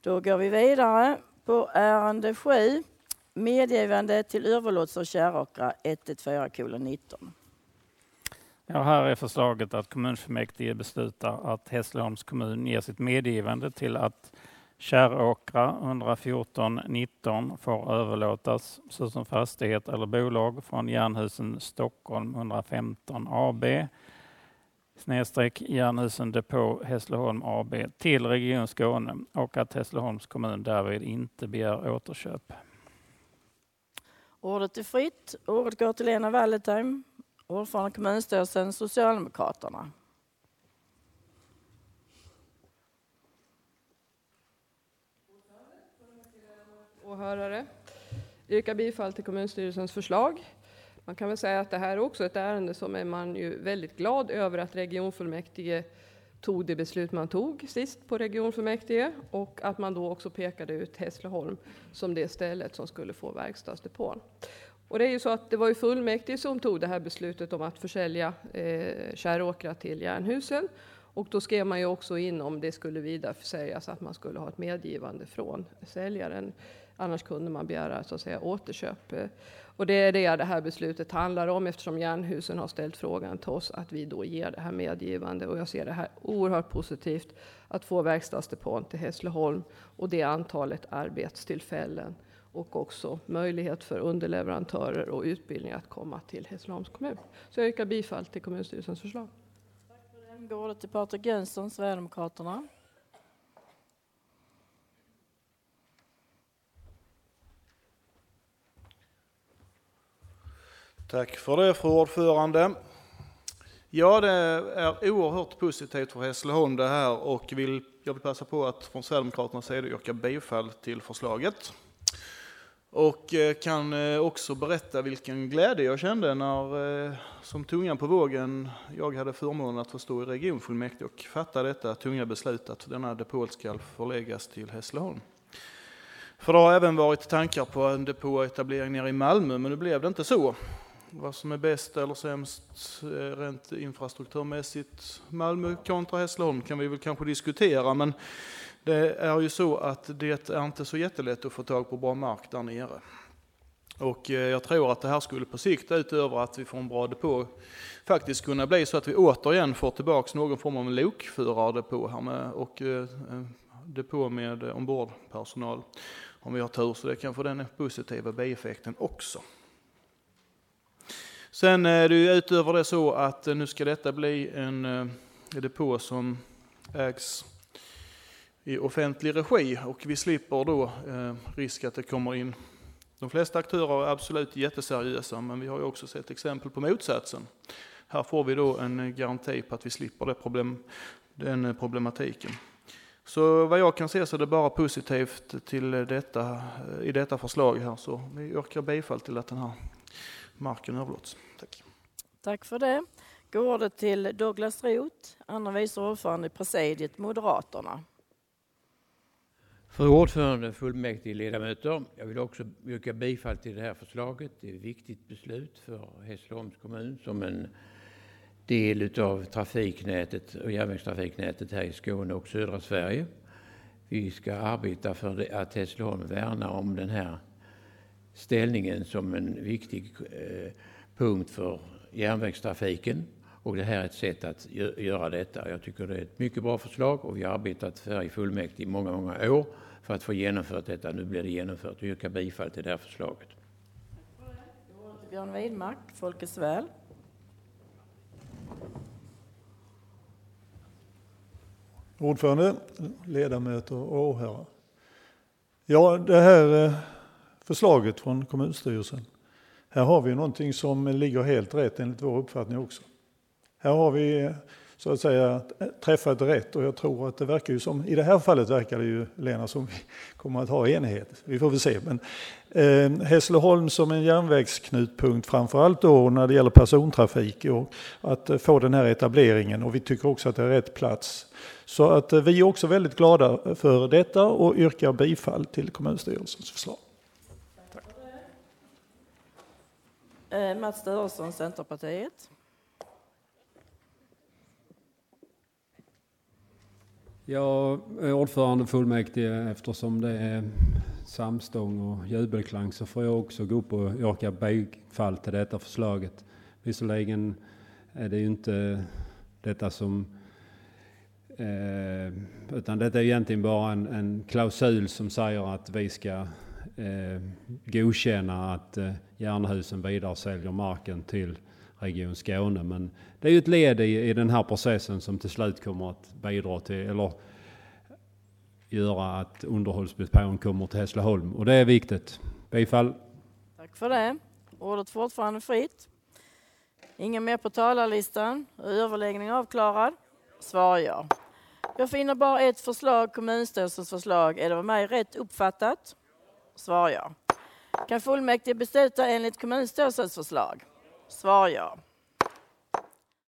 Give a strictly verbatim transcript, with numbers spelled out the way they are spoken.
Då går vi vidare på ärende sju. Medgivande till överlåtelse av Käråkra ett ett fyra nitton. Ja, här är förslaget att kommunfullmäktige beslutar att Hässleholms kommun ger sitt medgivande till att Käråkra ett fjorton nitton får överlåtas såsom fastighet eller bolag från Jernhusen Stockholm ett femton A B snedstreck Jernhusen Depå Hässleholm A B till Region Skåne och att Hässleholms kommun därvid inte begär återköp. Ordet är fritt. Ordet går till Lena Wallentheim, ordförande kommunstyrelsen Socialdemokraterna. Åhörare. Yrkar bifall till kommunstyrelsens förslag. Man kan väl säga att det här är också ett ärende som är man ju väldigt glad över att regionfullmäktige tog det beslut man tog sist på regionfullmäktige och att man då också pekade ut Hässleholm som det stället som skulle få verkstadsdepån. Och det är ju så att det var ju fullmäktige som tog det här beslutet om att försälja eh, Käråkra till Jernhusen. Och då skrev man ju också in om det skulle vidare försäljas att man skulle ha ett medgivande från säljaren. Annars kunde man begära så att säga återköp. Och det är det det här beslutet handlar om eftersom Jernhusen har ställt frågan till oss att vi då ger det här medgivande. Och jag ser det här oerhört positivt att få verkstadsdepån till Hässleholm och det antalet arbetstillfällen. Och också möjlighet för underleverantörer och utbildning att komma till Hässleholms kommun. Så jag yrkar bifall till kommunstyrelsens förslag. Tack för den. Går det till Patrik Jönsson, Sverigedemokraterna. Tack för det, fru ordförande. Ja, det är oerhört positivt för Hässleholm det här och vill, jag vill passa på att från Sverigedemokraternas sida yrka bifall till förslaget. Och kan också berätta vilken glädje jag kände när som tungan på vågen jag hade förmånen att få stå i regionfullmäktige och fatta detta tunga beslut att denna depå ska förläggas till Hässleholm. För det har även varit tankar på en depåetablering nere i Malmö, men nu blev det inte så. Vad som är bäst eller sämst rent infrastrukturmässigt Malmö kontra Hässleholm kan vi väl kanske diskutera, men det är ju så att det är inte så jättelätt att få tag på bra mark där nere. Och jag tror att det här skulle på sikt utöver att vi får en bra depå faktiskt kunna bli så att vi återigen får tillbaka någon form av lokförardepå här med och depå med ombordpersonal om vi har tur, så det kan få den positiva bieffekten också. Sen är det ju utöver det så att nu ska detta bli en depå som ägs i offentlig regi och vi slipper då eh, risk att det kommer in. De flesta aktörer är absolut jätteseriösa, men vi har ju också sett exempel på motsatsen. Här får vi då en garanti på att vi slipper det problem, den problematiken. Så vad jag kan se så är det bara positivt till detta, i detta förslag här, så vi yrkar bifall till att den här marken överlåts. Tack. Tack för det. Går det till Douglas Roth, andra vice ordförande i presidiet Moderaterna. Fru ordförande, fullmäktige ledamöter, jag vill också yrka bifall till det här förslaget. Det är ett viktigt beslut för Hässleholms kommun som en del av trafiknätet och järnvägstrafiknätet här i Skåne och södra Sverige. Vi ska arbeta för att Hässleholm värnar om den här ställningen som en viktig eh, punkt för järnvägstrafiken. Och det här är ett sätt att göra detta. Jag tycker det är ett mycket bra förslag och vi har arbetat för i fullmäktige i många, många år för att få genomfört detta. Nu blir det genomfört och yrkar bifall till det här förslaget. Björn Widmark, Folkets väl. Ordförande, ledamöter och åhörare. Ja, det här förslaget från kommunstyrelsen. Här har vi någonting som ligger helt rätt enligt vår uppfattning också. Här har vi så att säga träffat rätt och jag tror att det verkar ju som, i det här fallet verkar det ju, Lena, som vi kommer att ha enighet. Vi får väl se. Men eh, Hässleholm som en järnvägsknutpunkt framförallt då när det gäller persontrafik och att få den här etableringen, och vi tycker också att det är rätt plats. Så att eh, vi är också väldigt glada för detta och yrkar bifall till kommunstyrelsens förslag. Tack. Eh, Mats Störesson, Centerpartiet. Jag är ordförande fullmäktige, eftersom det är samstång och jubelklang så får jag också gå upp och yrka bifall till detta förslaget. Visserligen är det ju inte detta som eh, utan detta är egentligen bara en, en klausul som säger att vi ska eh, godkänna att eh, Jernhusen vidare säljer marken till Region Skåne, men det är ju ett led i, i den här processen som till slut kommer att bidra till eller göra att underhållsdepån kommer till Hässleholm, och det är viktigt. Bifall. Tack för det. Ordet fortfarande fritt. Ingen mer på talarlistan. Överläggning avklarad. Svar ja. Jag finner bara ett förslag, kommunstyrelsens förslag. Är det mig rätt uppfattat? Svar ja. Kan fullmäktige besluta enligt kommunstyrelsens förslag? Svar ja.